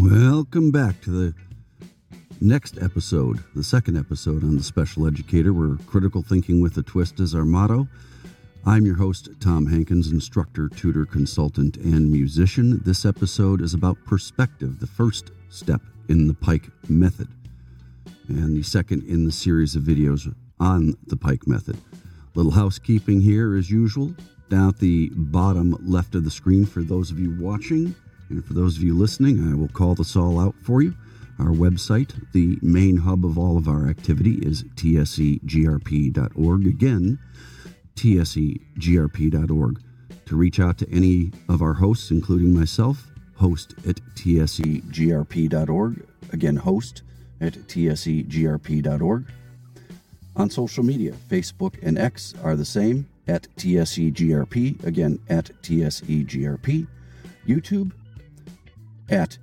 Welcome back to the next episode, the second episode on The Special Educator, where critical thinking with a twist is our motto. I'm your host, Tom Hankins, instructor, tutor, consultant, and musician. This episode is about perspective, the first step in the Pike Method, and the second in the series of videos on the Pike Method. Little housekeeping here as usual. Down at the bottom left of the screen for those of you watching, and for those of you listening, I will call this all out for you. Our website, the main hub of all of our activity, is tsegrp.org. Again, tsegrp.org. To reach out to any of our hosts, including myself, host at tsegrp.org. Again, host at tsegrp.org. On social media, Facebook and X are the same, at tsegrp. Again, at tsegrp. YouTube, at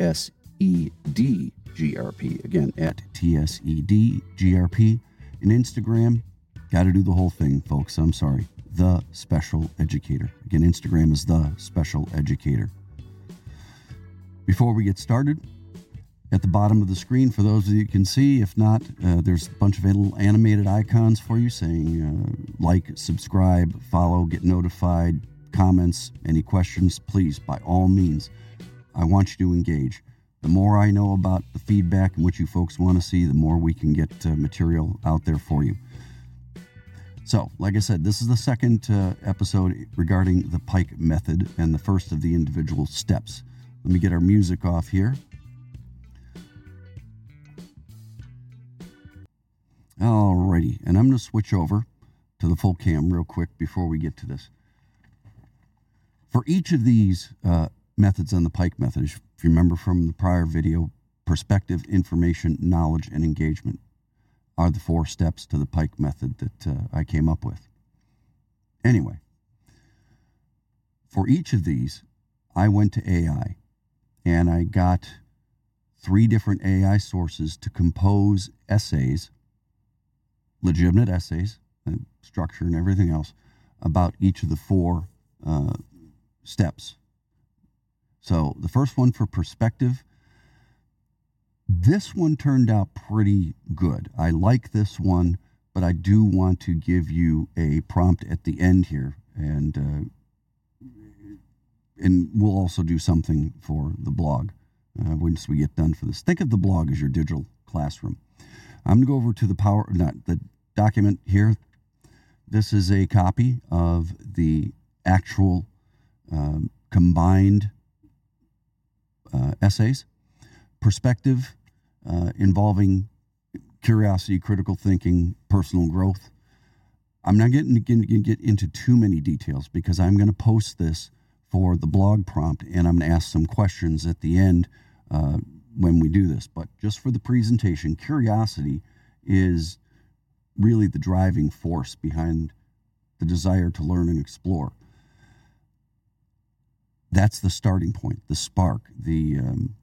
tsedgrp. Again, at tsedgrp. And Instagram, got to do the whole thing, folks. I'm sorry. The Special Educator. Again, Instagram is The Special Educator. Before we get started, at the bottom of the screen, for those of you who can see, if not, there's a bunch of little animated icons for you saying like, subscribe, follow, get notified, comments, any questions, please, by all means, I want you to engage. The more I know about the feedback and what you folks want to see, the more we can get material out there for you. So, like I said, this is the second episode regarding the Pike Method and the first of the individual steps. Let me get our music off here. Alrighty, and I'm going to switch over to the full cam real quick before we get to this. For each of these methods on the Pike Method, if you remember from the prior video, perspective, information, knowledge, and engagement are the 4 steps to the Pike Method that I came up with. Anyway, for each of these, I went to AI, and I got 3 different AI sources to compose essays, legitimate essays, and structure and everything else, about each of the 4 steps. So the first one for perspective, this one turned out pretty good. I like this one, but I do want to give you a prompt at the end here, and we'll also do something for the blog once we get done for this. Think of the blog as your digital classroom. I'm going to go over to the document here. This is a copy of the actual combined essays. Perspective, involving curiosity, critical thinking, personal growth. I'm not going to get into too many details because I'm going to post this for the blog prompt, and I'm going to ask some questions at the end when we do this. But just for the presentation, curiosity is really the driving force behind the desire to learn and explore. That's the starting point, the spark, the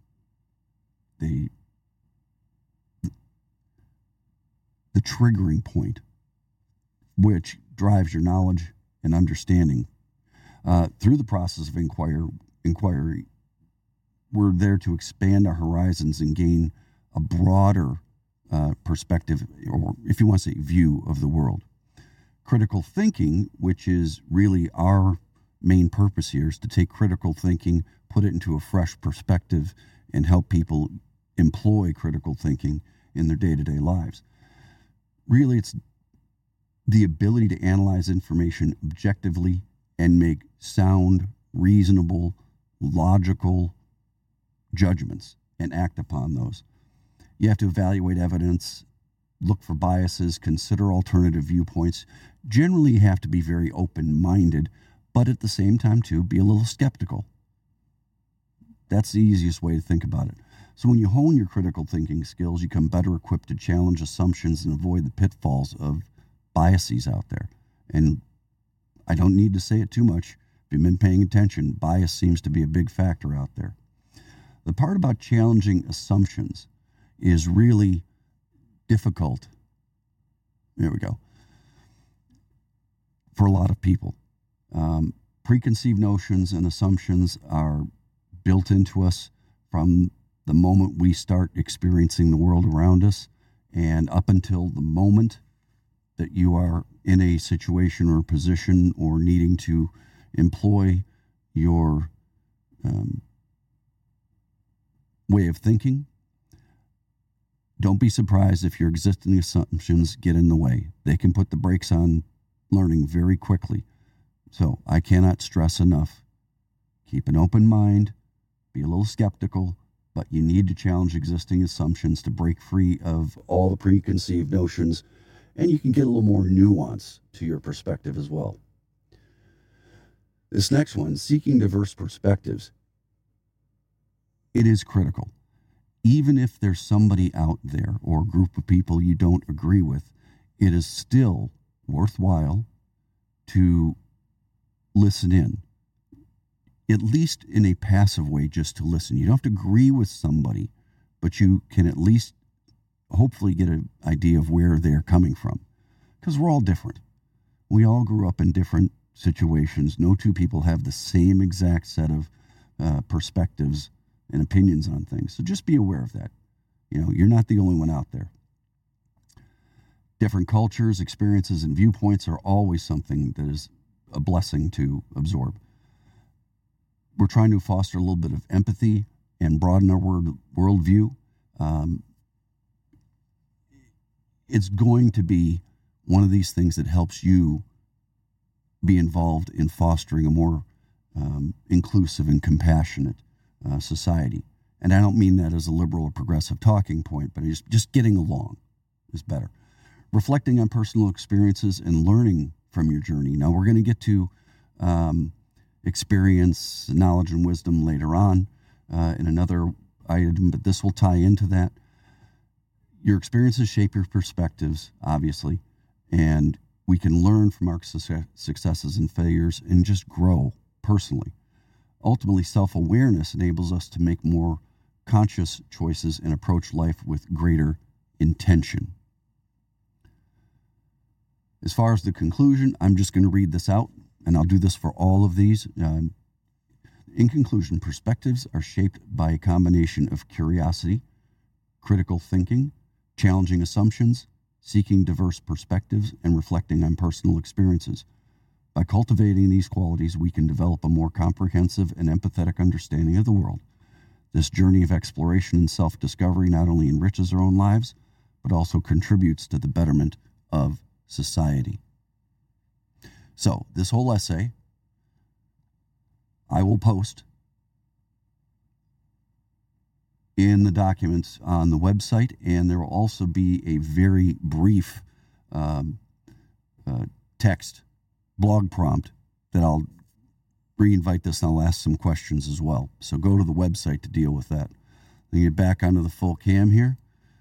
triggering point, which drives your knowledge and understanding. Through the process of inquiry, we're there to expand our horizons and gain a broader perspective, or if you want to say view of the world. Critical thinking, which is really our main purpose here, is to take critical thinking, put it into a fresh perspective, and help people employ critical thinking in their day-to-day lives. Really, it's the ability to analyze information objectively and make sound, reasonable, logical judgments and act upon those. You have to evaluate evidence, look for biases, consider alternative viewpoints. Generally, you have to be very open-minded, but at the same time, too, be a little skeptical. That's the easiest way to think about it. So when you hone your critical thinking skills, you become better equipped to challenge assumptions and avoid the pitfalls of biases out there. And I don't need to say it too much. If you've been paying attention, bias seems to be a big factor out there. The part about challenging assumptions is really difficult. There we go. For a lot of people. Preconceived notions and assumptions are built into us from the moment we start experiencing the world around us, and up until the moment that you are in a situation or position or needing to employ your way of thinking, don't be surprised if your existing assumptions get in the way. They can put the brakes on learning very quickly. So I cannot stress enough. Keep an open mind, be a little skeptical, but you need to challenge existing assumptions to break free of all the preconceived notions, and you can get a little more nuance to your perspective as well. This next one, seeking diverse perspectives. It is critical. Even if there's somebody out there or a group of people you don't agree with, it is still worthwhile to listen in, at least in a passive way, just to listen. You don't have to agree with somebody, but you can at least hopefully get an idea of where they're coming from, because we're all different. We all grew up in different situations. No two people have the same exact set of perspectives and opinions on things. So just be aware of that. You're not the only one out there. Different cultures, experiences, and viewpoints are always something that is a blessing to absorb. We're trying to foster a little bit of empathy and broaden our worldview. It's going to be one of these things that helps you be involved in fostering a more inclusive and compassionate society. And I don't mean that as a liberal or progressive talking point, but just getting along is better. Reflecting on personal experiences and learning from your journey. Now, we're going to get to experience, knowledge, and wisdom later on in another item, but this will tie into that. Your experiences shape your perspectives, obviously, and we can learn from our successes and failures and just grow personally. Ultimately, self-awareness enables us to make more conscious choices and approach life with greater intention. As far as the conclusion, I'm just going to read this out, and I'll do this for all of these. In conclusion, perspectives are shaped by a combination of curiosity, critical thinking, challenging assumptions, seeking diverse perspectives, and reflecting on personal experiences. By cultivating these qualities, we can develop a more comprehensive and empathetic understanding of the world. This journey of exploration and self-discovery not only enriches our own lives, but also contributes to the betterment of society. So, this whole essay, I will post in the documents on the website, and there will also be a very brief text blog prompt that I'll re-invite this, and I'll ask some questions as well. So go to the website to deal with that. Then get back onto the full cam here.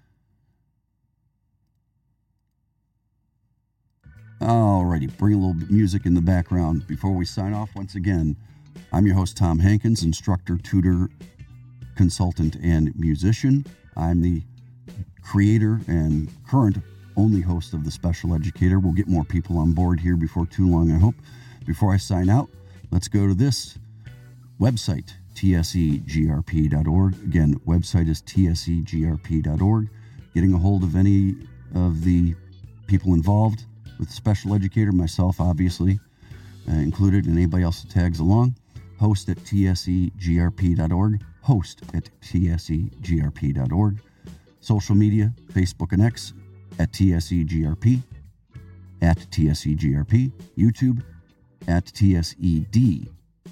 Alrighty, bring a little music in the background. Before we sign off, once again, I'm your host, Tom Hankins, instructor, tutor, consultant, and musician. I'm the creator and current only host of The Special Educator. We'll get more people on board here before too long, I hope. Before I sign out, let's go to this website, tsegrp.org. Again, website is tsegrp.org. Getting a hold of any of the people involved with The Special Educator, myself, obviously, included, and anybody else that tags along, host at tsegrp.org, host at tsegrp.org. Social media, Facebook and X, at TSEGRP, at TSEGRP, YouTube, at TSEDGRP,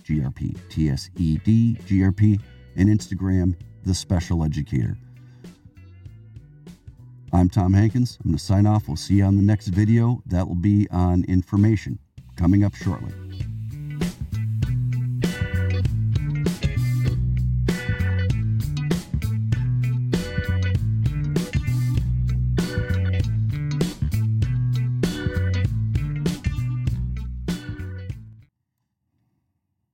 TSEDGRP, and Instagram, The Special Educator. I'm Tom Hankins. I'm going to sign off. We'll see you on the next video. That will be on information coming up shortly.